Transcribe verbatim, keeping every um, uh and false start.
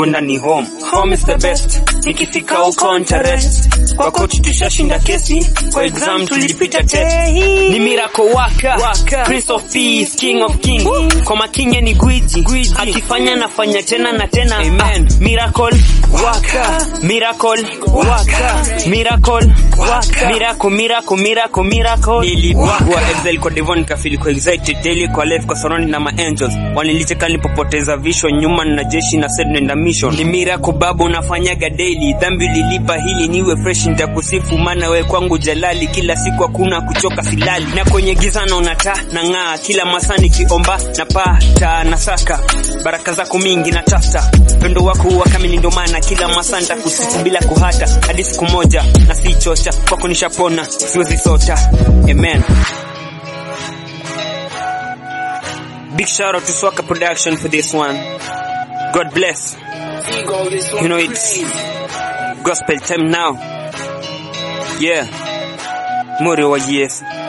kwenda ni home. Home is the best. Nikifika uko interest. Kwa coach tushashinda kesi. Kwa exam tulipita test. Ni miracle waka, waka. Prince of Peace, King of King. Kwa makinye ni gwiji, gwiji. Akifanya nafanya tena na tena. Amen. Miracle waka, miracle waka, miracle waka, miracle miracle miracle miracle. Nilipigwa Excel kwa Devon kafili kwa excited daily kwa life kwa surrounding na ma angels. Wanilicheka nilipopoteza vision nyuma na jeshi na said nenda mission. Ni miracle babu unafanyaga daily. Dhambi lilipa hili niwe fresh nitakusifu maana wewe kwangu jalali. Kila siku hakuna kuchoka silali. Na kwenye giza naona taa na ng'aa. Kila masaa nikiomba napata nasaka. Baraka zako mingi na tafuta. Pendo wako huwa kamili ndo maana kila masaa nitakusifu bila kuhata. Hadi siku moja na si chocha kwako nishapona siwezi sota. Amen. Big shout out to Swaka Production for this one. God bless. You know it's gospel time now. Yeah. More wa yes.